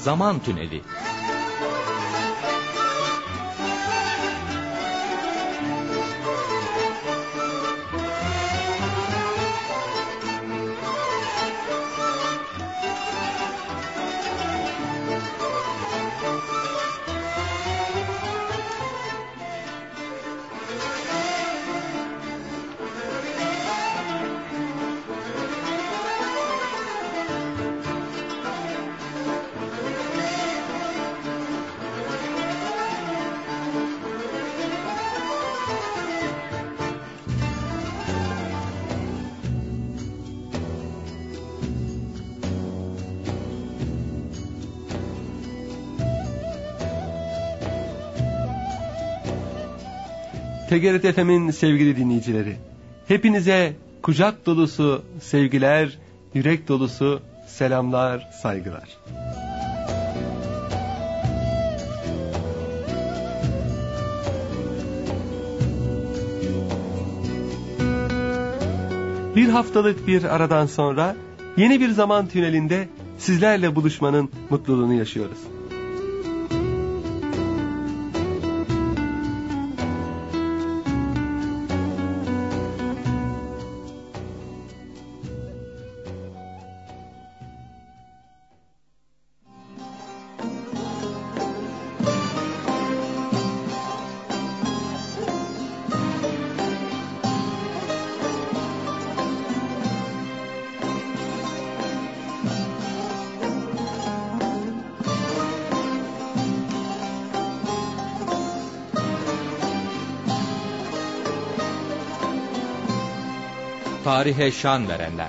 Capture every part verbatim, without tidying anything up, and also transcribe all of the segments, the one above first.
Zaman Tüneli. T G R T F M'in sevgili dinleyicileri, hepinize kucak dolusu sevgiler, yürek dolusu selamlar, saygılar. Bir haftalık bir aradan sonra yeni bir zaman tünelinde sizlerle buluşmanın mutluluğunu yaşıyoruz. Tarihe şan verenler.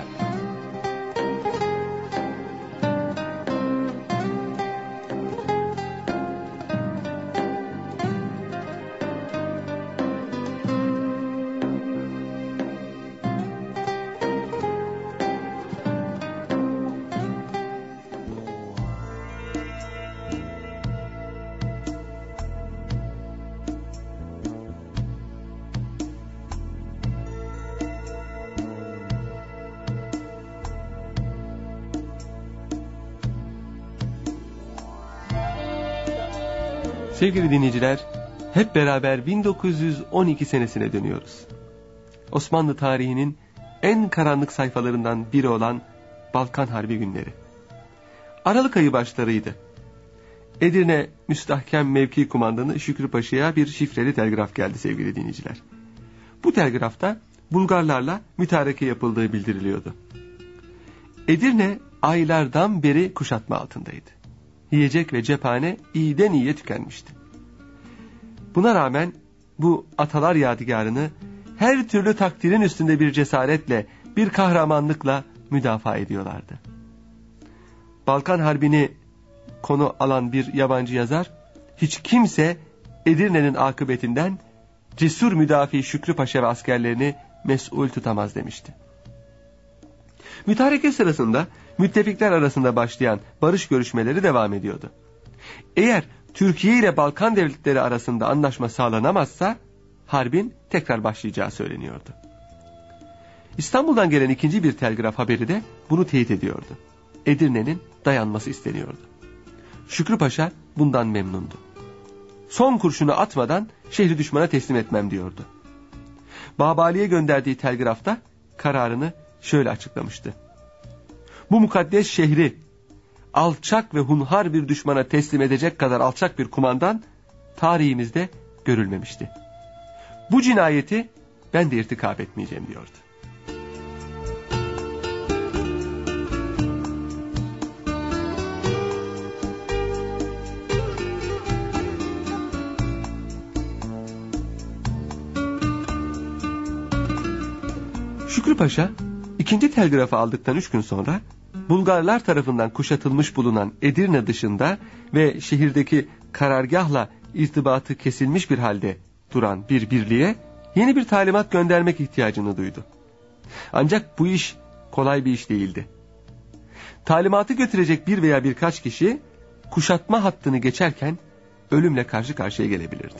Sevgili dinleyiciler, hep beraber bin dokuz yüz on iki senesine dönüyoruz. Osmanlı tarihinin en karanlık sayfalarından biri olan Balkan Harbi günleri. Aralık ayı başlarıydı. Edirne Müstahkem Mevki Kumandanı Şükrü Paşa'ya bir şifreli telgraf geldi sevgili dinleyiciler. Bu telgrafta Bulgarlarla mütareke yapıldığı bildiriliyordu. Edirne aylardan beri kuşatma altındaydı. Yiyecek ve cephane iyiden iyiye tükenmişti. Buna rağmen bu atalar yadigarını her türlü takdirin üstünde bir cesaretle, bir kahramanlıkla müdafaa ediyorlardı. Balkan Harbi'ni konu alan bir yabancı yazar, hiç kimse Edirne'nin akıbetinden cesur müdafi Şükrü Paşa ve askerlerini mesul tutamaz demişti. Mütareke sırasında müttefikler arasında başlayan barış görüşmeleri devam ediyordu. Eğer Türkiye ile Balkan devletleri arasında anlaşma sağlanamazsa harbin tekrar başlayacağı söyleniyordu. İstanbul'dan gelen ikinci bir telgraf haberi de bunu teyit ediyordu. Edirne'nin dayanması isteniyordu. Şükrü Paşa bundan memnundu. Son kurşunu atmadan şehri düşmana teslim etmem diyordu. Babali'ye gönderdiği telgrafta kararını şöyle açıklamıştı. Bu mukaddes şehri alçak ve hunhar bir düşmana teslim edecek kadar alçak bir kumandan tarihimizde görülmemişti. Bu cinayeti ben de irtikab etmeyeceğim diyordu. Şükrü Paşa ikinci telgrafı aldıktan üç gün sonra Bulgarlar tarafından kuşatılmış bulunan Edirne dışında ve şehirdeki karargahla irtibatı kesilmiş bir halde duran bir birliğe yeni bir talimat göndermek ihtiyacını duydu. Ancak bu iş kolay bir iş değildi. Talimatı götürecek bir veya birkaç kişi kuşatma hattını geçerken ölümle karşı karşıya gelebilirdi.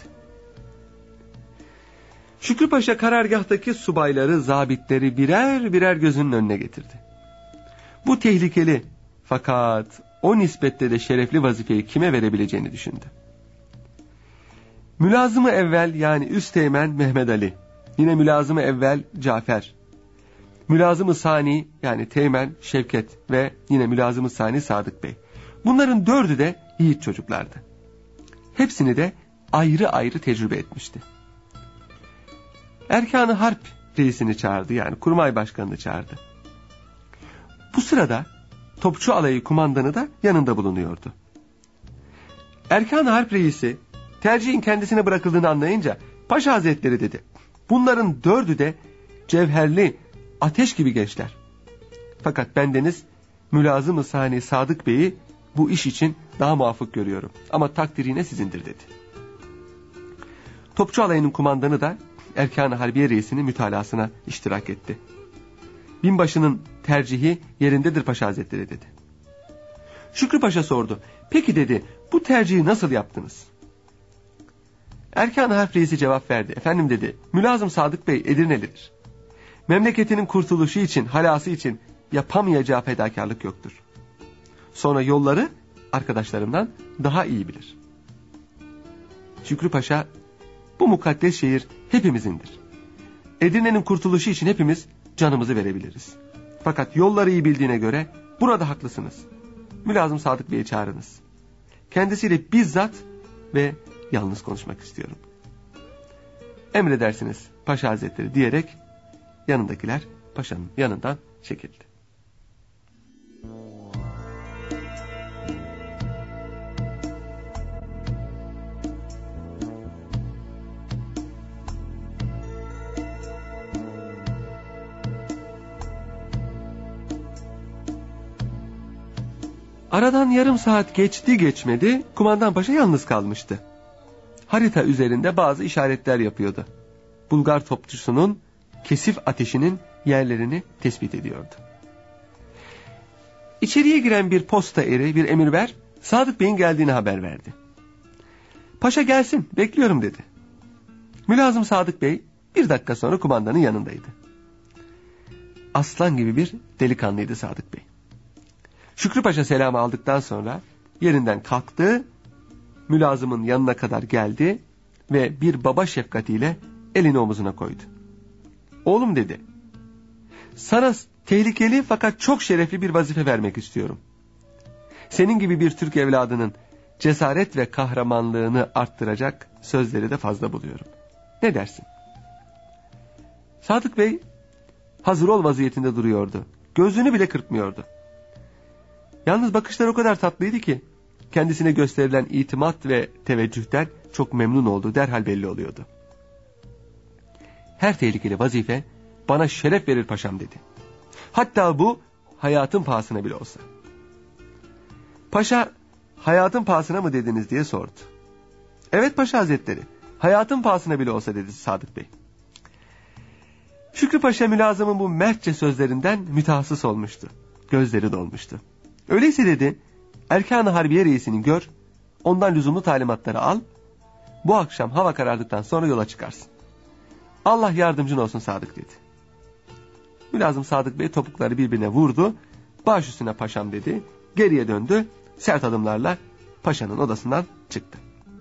Şükrü Paşa karargahtaki subayları, zabitleri birer birer gözünün önüne getirdi. Bu tehlikeli fakat o nispette de şerefli vazifeyi kime verebileceğini düşündü. Mülazım-ı evvel yani Üsteğmen Mehmet Ali, yine mülazım-ı evvel Cafer, mülazım-ı sani yani Teğmen Şevket ve yine mülazım-ı sani Sadık Bey. Bunların dördü de yiğit çocuklardı. Hepsini de ayrı ayrı tecrübe etmişti. Erkan-ı Harp reisini çağırdı, yani kurmay başkanını çağırdı. Bu sırada Topçu Alayı kumandanı da yanında bulunuyordu. Erkan-ı Harp reisi tercihin kendisine bırakıldığını anlayınca, Paşa Hazretleri dedi, bunların dördü de cevherli, ateş gibi gençler. Fakat bendeniz mülazım-ı sani Sadık Bey'i bu iş için daha muvafık görüyorum. Ama takdir yine sizindir dedi. Topçu Alayı'nın kumandanı da Erkan-ı Harbiye reisinin mütalasına iştirak etti. Binbaşının tercihi yerindedir Paşa Hazretleri dedi. Şükrü Paşa sordu. Peki dedi, bu tercihi nasıl yaptınız? Erkan-ı Harp reisi cevap verdi. Efendim dedi, mülazım Sadık Bey Edirnelidir. Memleketinin kurtuluşu için, halası için yapamayacağı fedakarlık yoktur. Sonra yolları arkadaşlarımdan daha iyi bilir. Şükrü Paşa, bu mukaddes şehir hepimizindir. Edirne'nin kurtuluşu için hepimiz canımızı verebiliriz. Fakat yolları iyi bildiğine göre burada haklısınız. Mülazım Sadık Bey'i çağırınız. Kendisiyle bizzat ve yalnız konuşmak istiyorum. Emredersiniz Paşa Hazretleri diyerek yanındakiler paşanın yanından çekildi. Aradan yarım saat geçti geçmedi, kumandan paşa yalnız kalmıştı. Harita üzerinde bazı işaretler yapıyordu. Bulgar topçusunun kesif ateşinin yerlerini tespit ediyordu. İçeriye giren bir posta eri, bir emirver, Sadık Bey'in geldiğini haber verdi. Paşa gelsin, bekliyorum dedi. Mülazım Sadık Bey bir dakika sonra kumandanın yanındaydı. Aslan gibi bir delikanlıydı Sadık Bey. Şükrü Paşa selamı aldıktan sonra yerinden kalktı, mülazımın yanına kadar geldi ve bir baba şefkatiyle elini omuzuna koydu. Oğlum dedi, sana tehlikeli fakat çok şerefli bir vazife vermek istiyorum. Senin gibi bir Türk evladının cesaret ve kahramanlığını arttıracak sözleri de fazla buluyorum. Ne dersin? Sadık Bey hazır ol vaziyetinde duruyordu. Gözünü bile kırpmıyordu. Yalnız bakışlar o kadar tatlıydı ki kendisine gösterilen itimat ve teveccühten çok memnun olduğu derhal belli oluyordu. Her tehlikeli vazife bana şeref verir paşam dedi. Hatta bu hayatın pahasına bile olsa. Paşa, hayatın pahasına mı dediniz diye sordu. Evet Paşa Hazretleri, hayatın pahasına bile olsa dedi Sadık Bey. Şükrü Paşa mülazımın bu mertçe sözlerinden mütehassıs olmuştu. Gözleri dolmuştu. Öyleyse dedi, Erkan-ı Harbiye reisini gör, ondan lüzumlu talimatları al, bu akşam hava karardıktan sonra yola çıkarsın. Allah yardımcın olsun Sadık dedi. Mülazım Sadık Bey topukları birbirine vurdu, baş üstüne paşam dedi, geriye döndü, sert adımlarla paşanın odasından çıktı.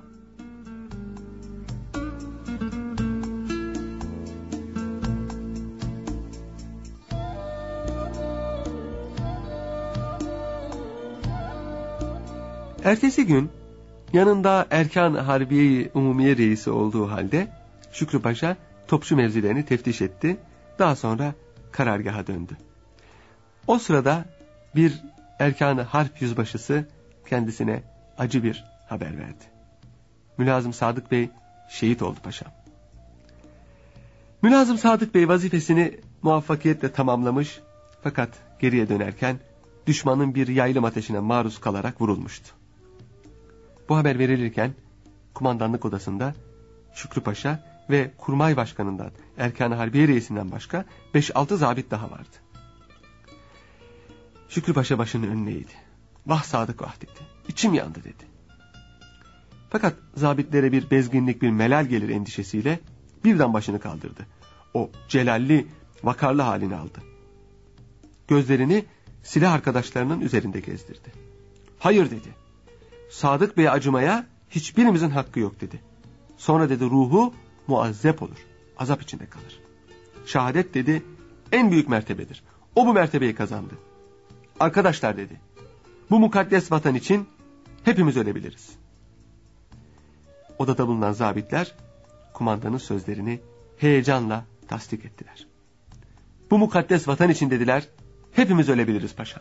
Ertesi gün yanında Erkan-ı Harbiye Umumiye reisi olduğu halde Şükrü Paşa topçu mevzilerini teftiş etti. Daha sonra karargaha döndü. O sırada bir Erkan-ı Harp yüzbaşısı kendisine acı bir haber verdi. Mülazım Sadık Bey şehit oldu paşam. Mülazım Sadık Bey vazifesini muvaffakiyetle tamamlamış fakat geriye dönerken düşmanın bir yaylım ateşine maruz kalarak vurulmuştu. Bu haber verilirken kumandanlık odasında Şükrü Paşa ve Kurmay Başkanı'ndan Erkan-ı Harbiye reisinden başka beş altı zabit daha vardı. Şükrü Paşa başını önüne eğdi. Vah Sadık vah dedi. İçim yandı dedi. Fakat zabitlere bir bezginlik, bir melal gelir endişesiyle birden başını kaldırdı. O celalli, vakarlı halini aldı. Gözlerini silah arkadaşlarının üzerinde gezdirdi. Hayır dedi. Sadık Bey'e acımaya hiçbirimizin hakkı yok dedi. Sonra dedi ruhu muazzep olur. Azap içinde kalır. Şehadet dedi en büyük mertebedir. O bu mertebeyi kazandı. Arkadaşlar dedi. Bu mukaddes vatan için hepimiz ölebiliriz. Odada bulunan zabitler kumandanın sözlerini heyecanla tasdik ettiler. Bu mukaddes vatan için dediler, hepimiz ölebiliriz paşam.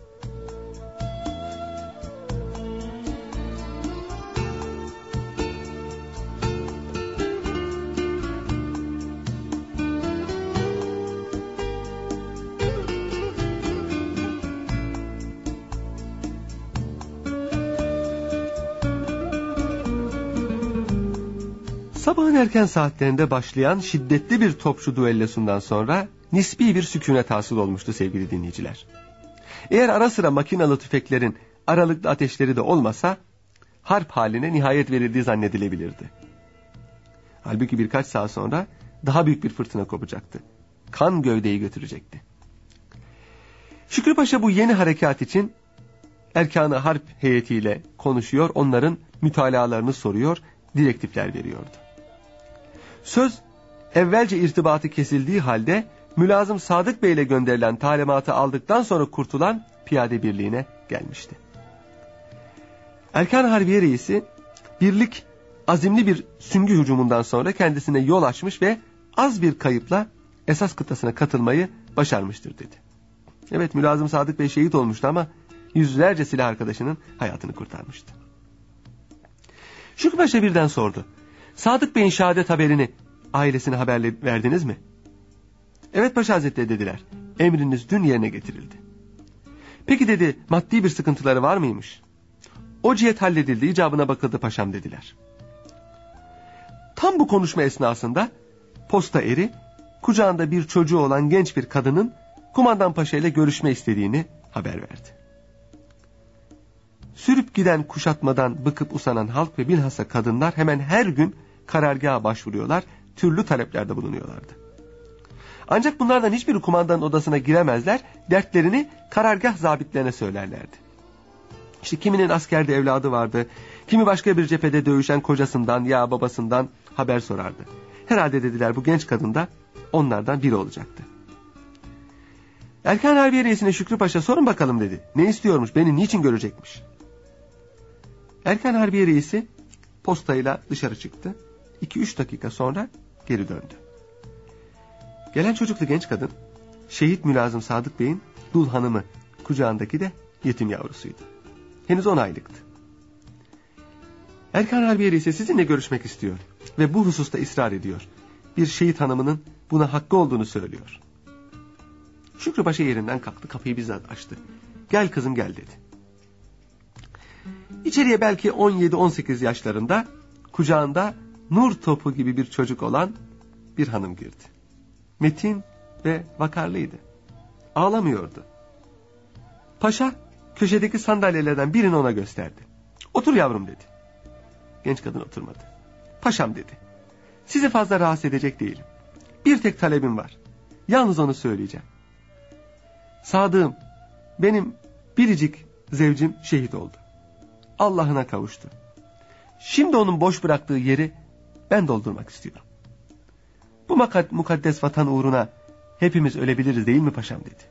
Sabahın erken saatlerinde başlayan şiddetli bir topçu düellosundan sonra nispi bir sükunet hasıl olmuştu sevgili dinleyiciler. Eğer ara sıra makinalı tüfeklerin aralıklı ateşleri de olmasa harp haline nihayet verildiği zannedilebilirdi. Halbuki birkaç saat sonra daha büyük bir fırtına kopacaktı. Kan gövdeyi götürecekti. Şükrü Paşa bu yeni harekat için erkan-ı harp heyetiyle konuşuyor, onların mütalalarını soruyor, direktifler veriyordu. Söz evvelce irtibatı kesildiği halde Mülazım Sadık Bey ile gönderilen talimatı aldıktan sonra kurtulan piyade birliğine gelmişti. Erkan Harbiye Reisi birlik azimli bir süngü hücumundan sonra kendisine yol açmış ve az bir kayıpla esas kıtasına katılmayı başarmıştır dedi. Evet, Mülazım Sadık Bey şehit olmuştu ama yüzlerce silah arkadaşının hayatını kurtarmıştı. Şükrü Paşa birden sordu. Sadık Bey'in şehadet haberini ailesine haberle verdiniz mi? Evet Paşa Hazretleri dediler. Emriniz dün yerine getirildi. Peki dedi, maddi bir sıkıntıları var mıymış? O cihet halledildi, icabına bakıldı paşam dediler. Tam bu konuşma esnasında posta eri kucağında bir çocuğu olan genç bir kadının kumandan paşa ile görüşme istediğini haber verdi. Sürüp giden kuşatmadan bıkıp usanan halk ve bilhassa kadınlar hemen her gün karargaha başvuruyorlar, türlü taleplerde bulunuyorlardı. Ancak bunlardan hiçbiri kumandanın odasına giremezler, dertlerini karargah zabitlerine söylerlerdi. İşte kiminin askerde evladı vardı, kimi başka bir cephede dövüşen kocasından ya babasından haber sorardı. Herhalde dediler bu genç kadın da onlardan biri olacaktı. Erkan Harbiye Reisi'ne Şükrü Paşa sorun bakalım dedi. Ne istiyormuş, beni niçin görecekmiş? Erkan Harbiye Reisi postayla dışarı çıktı. iki üç dakika sonra geri döndü. Gelen çocuklu genç kadın şehit Mülazım Sadık Bey'in dul hanımı, kucağındaki de yetim yavrusuydu. Henüz on aylıktı. Erkan Harbiye Reisi sizinle görüşmek istiyor ve bu hususta ısrar ediyor. Bir şehit hanımının buna hakkı olduğunu söylüyor. Şükrü Paşa yerinden kalktı, kapıyı bizzat açtı. Gel kızım gel dedi. İçeriye belki on yedi on sekiz yaşlarında kucağında nur topu gibi bir çocuk olan bir hanım girdi. Metin ve vakarlıydı. Ağlamıyordu. Paşa köşedeki sandalyelerden birini ona gösterdi. Otur yavrum dedi. Genç kadın oturmadı. Paşam dedi. Sizi fazla rahatsız edecek değilim. Bir tek talebim var. Yalnız onu söyleyeceğim. Sadığım, benim biricik zevcim şehit oldu. Allah'ına kavuştu. Şimdi onun boş bıraktığı yeri ben doldurmak istiyorum. Bu mukaddes vatan uğruna hepimiz ölebiliriz değil mi paşam dedi.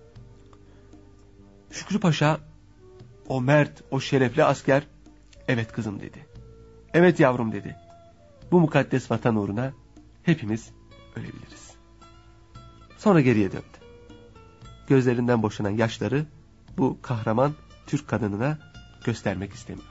Şükrü Paşa, o mert, o şerefli asker, evet kızım dedi. Evet yavrum dedi. Bu mukaddes vatan uğruna hepimiz ölebiliriz. Sonra geriye döndü. Gözlerinden boşanan yaşları bu kahraman Türk kadınına göstermek istemiyordu.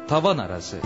Tavan arası.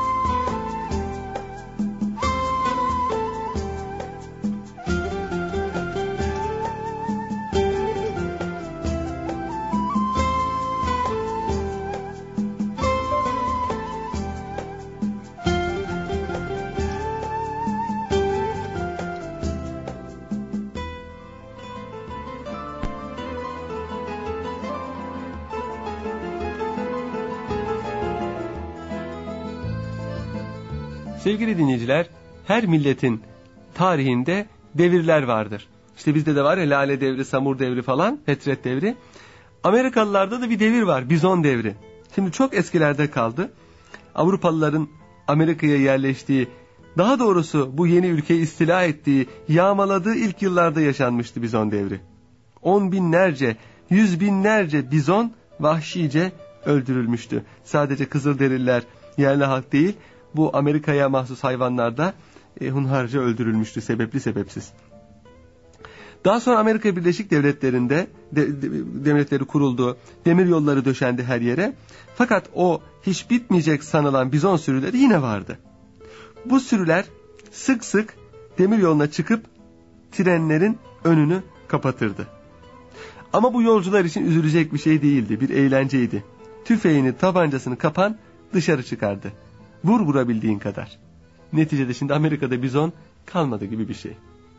Sevgili dinleyiciler, her milletin tarihinde devirler vardır. İşte bizde de var ya Lale devri, Samur devri falan, Fetret devri. Amerikalılarda da bir devir var, Bizon devri. Şimdi çok eskilerde kaldı. Avrupalıların Amerika'ya yerleştiği, daha doğrusu bu yeni ülkeyi istila ettiği, yağmaladığı ilk yıllarda yaşanmıştı Bizon devri. On binlerce, yüz binlerce bizon vahşice öldürülmüştü. Sadece Kızılderililer, yerli halk değil, bu Amerika'ya mahsus hayvanlar da e, hunharca öldürülmüştü, sebepli sebepsiz. Daha sonra Amerika Birleşik Devletleri'nde de, de, devletleri kuruldu, demir yolları döşendi her yere. Fakat o hiç bitmeyecek sanılan bizon sürüleri yine vardı. Bu sürüler sık sık demir yoluna çıkıp trenlerin önünü kapatırdı. Ama bu yolcular için üzülecek bir şey değildi, bir eğlenceydi. Tüfeğini, tabancasını kapan dışarı çıkardı. Vur vurabildiğin kadar. Neticede şimdi Amerika'da bizon kalmadı gibi bir şey.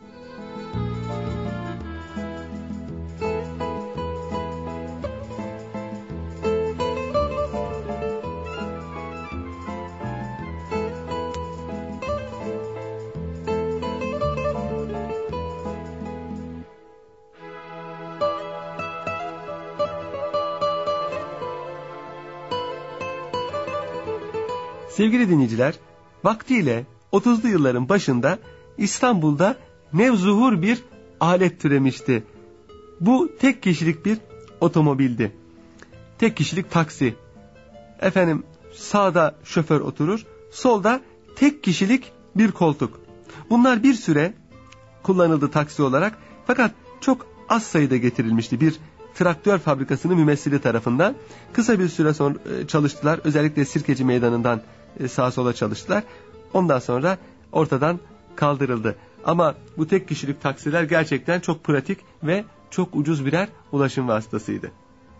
Sevgili dinleyiciler, vaktiyle otuzlu yılların başında İstanbul'da nevzuhur bir alet türemişti. Bu tek kişilik bir otomobildi. Tek kişilik taksi. Efendim sağda şoför oturur, solda tek kişilik bir koltuk. Bunlar bir süre kullanıldı taksi olarak, fakat çok az sayıda getirilmişti bir traktör fabrikasının mümessili tarafından. Kısa bir süre sonra çalıştılar, özellikle Sirkeci Meydanı'ndan sağa sola çalıştılar. Ondan sonra ortadan kaldırıldı. Ama bu tek kişilik taksiler gerçekten çok pratik ve çok ucuz birer ulaşım vasıtasıydı.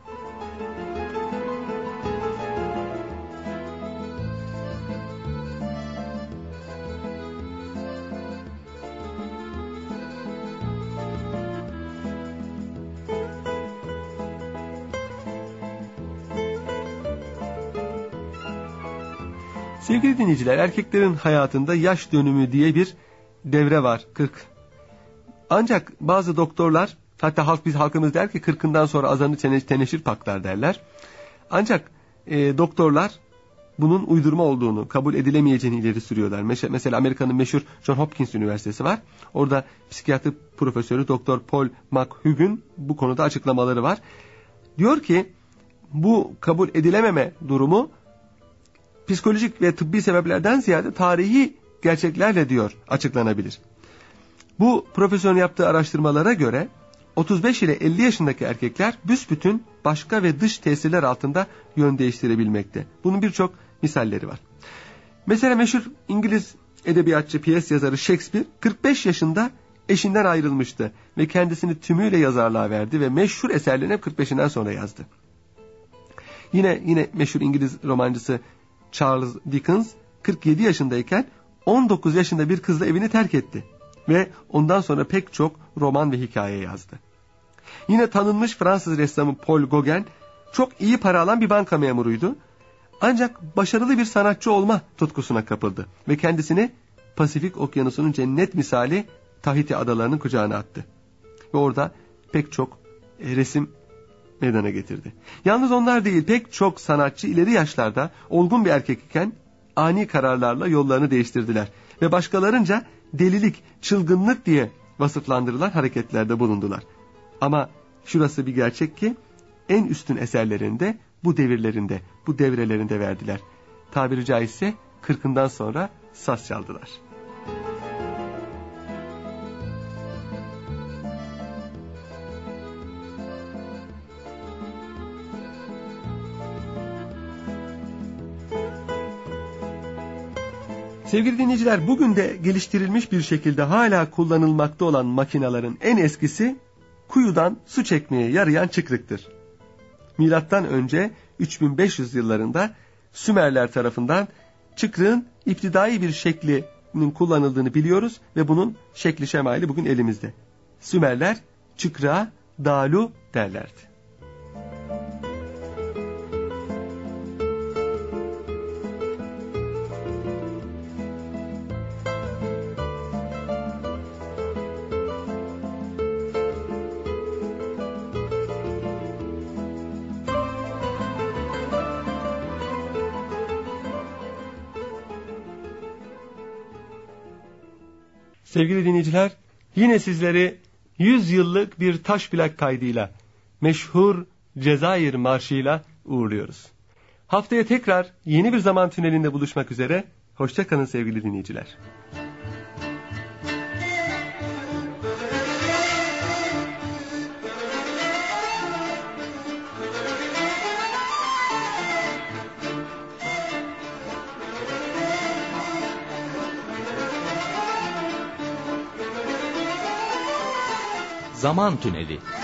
Sevgili dinleyiciler, erkeklerin hayatında yaş dönümü diye bir devre var, kırk. Ancak bazı doktorlar, hatta halk biz halkımız der ki kırkından sonra azanı teneşir paklar derler. Ancak e, doktorlar bunun uydurma olduğunu, kabul edilemeyeceğini ileri sürüyorlar. Mesela Amerika'nın meşhur John Hopkins Üniversitesi var. Orada psikiyatri profesörü Doktor Paul McHug'un bu konuda açıklamaları var. Diyor ki bu kabul edilememe durumu psikolojik ve tıbbi sebeplerden ziyade tarihi gerçeklerle diyor açıklanabilir. Bu profesörün yaptığı araştırmalara göre otuz beş ile elli yaşındaki erkekler büsbütün başka ve dış tesirler altında yön değiştirebilmekte. Bunun birçok misalleri var. Mesela meşhur İngiliz edebiyatçı, piyes yazarı Shakespeare kırk beş yaşında eşinden ayrılmıştı ve kendisini tümüyle yazarlığa verdi ve meşhur eserlerini hep kırk beşinden sonra yazdı. Yine yine meşhur İngiliz romancısı Charles Dickens kırk yedi yaşındayken on dokuz yaşında bir kızla evini terk etti ve ondan sonra pek çok roman ve hikaye yazdı. Yine tanınmış Fransız ressamı Paul Gauguin çok iyi para alan bir banka memuruydu. Ancak başarılı bir sanatçı olma tutkusuna kapıldı ve kendisini Pasifik Okyanusu'nun cennet misali Tahiti adalarının kucağına attı. Ve orada pek çok resim meydana getirdi. Yalnız onlar değil, pek çok sanatçı ileri yaşlarda olgun bir erkek iken ani kararlarla yollarını değiştirdiler ve başkalarınca delilik, çılgınlık diye vasıflandırılan hareketlerde bulundular. Ama şurası bir gerçek ki en üstün eserlerinde bu devirlerinde, bu devrelerinde verdiler. Tabiri caizse kırkından sonra saz çaldılar. Sevgili dinleyiciler, bugün de geliştirilmiş bir şekilde hala kullanılmakta olan makinelerin en eskisi kuyudan su çekmeye yarayan çıkrıktır. Milattan önce üç bin beş yüz yıllarında Sümerler tarafından çıkrığın iptidai bir şeklinin kullanıldığını biliyoruz ve bunun şekli şemali bugün elimizde. Sümerler çıkrığa dalu derlerdi. Sevgili dinleyiciler, yine sizleri yüz yıllık bir taş plak kaydıyla, meşhur Cezayir marşıyla uğurluyoruz. Haftaya tekrar yeni bir zaman tünelinde buluşmak üzere. Hoşça kalın sevgili dinleyiciler. Zaman Tüneli.